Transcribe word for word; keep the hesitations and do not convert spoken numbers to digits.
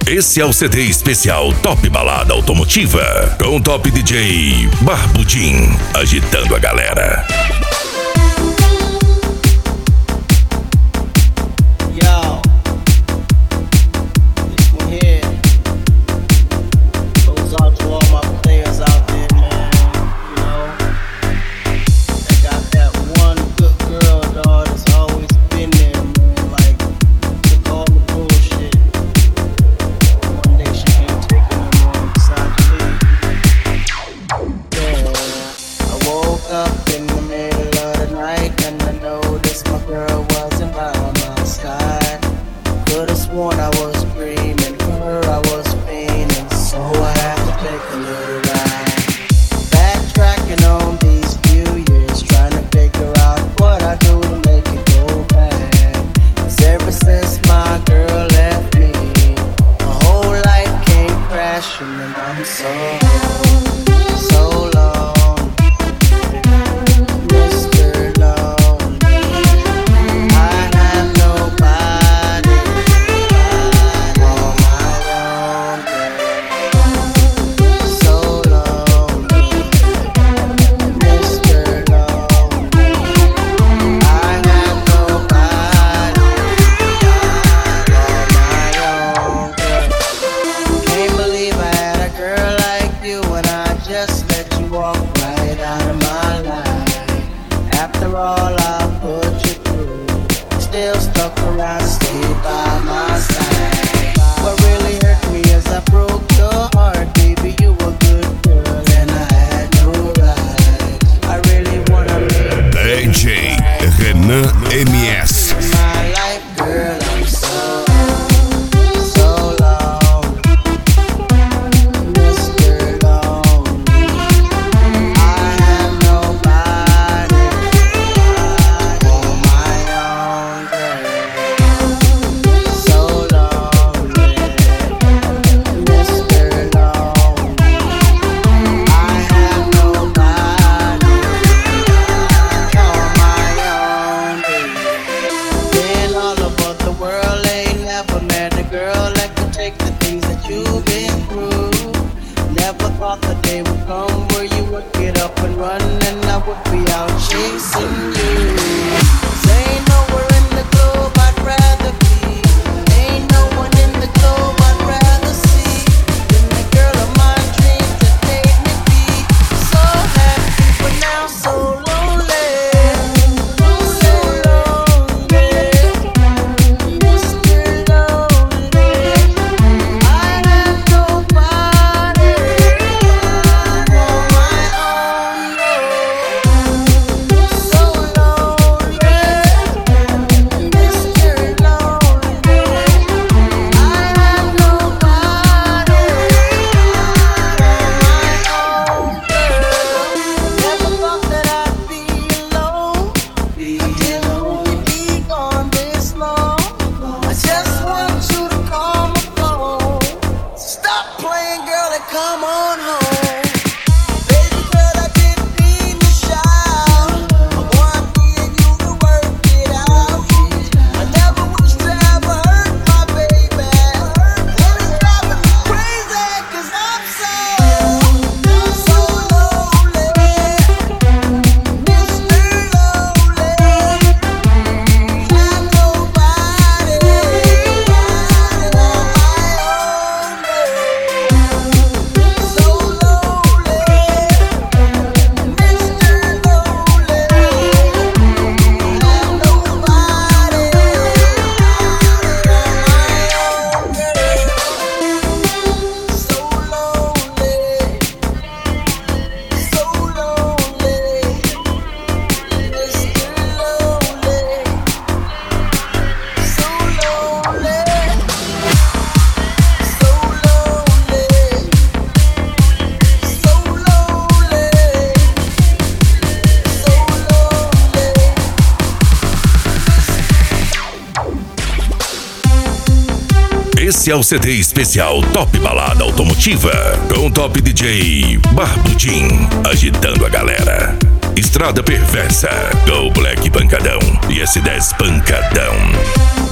Esse é o C D especial Top Balada Automotiva, com o Top D J Barbudinho, agitando a galera. I was screaming, for her I was fainting, so I had to take a little ride. Backtracking on these few years, trying to figure out what I do to make it go back. Cause ever since my girl left me, my whole life came crashing, and I'm so, so long. Just let you walk right out of my life. After all I put you through, still stuck around, stay by my side. What really hurt me is I broke your heart, baby. You were good girl and I had no right. I really wanna make D J Renan M S. My life, girl, I'm so the day would come where you would get up and run, and I would be out chasing you. 'Cause ain't nowhere in the globe I'd rather be, ain't no one in the globe I'd rather see than the girl of my dreams that made me be so happy, but now so lonely. So lonely, Mister Lonely. I have nobody. Come on home, baby girl, I didn't mean to shout. I want me and you to work it out. I never wish to ever hurt my baby, and it's driving me crazy 'cause I'm so, so lonely, Mister Lonely. I'm nobody on my own, so Esse é o C D especial Top Balada Automotiva, com o Top D J Barbudinho, agitando a galera. Estrada Perversa, Go Black Pancadão e S dez Pancadão.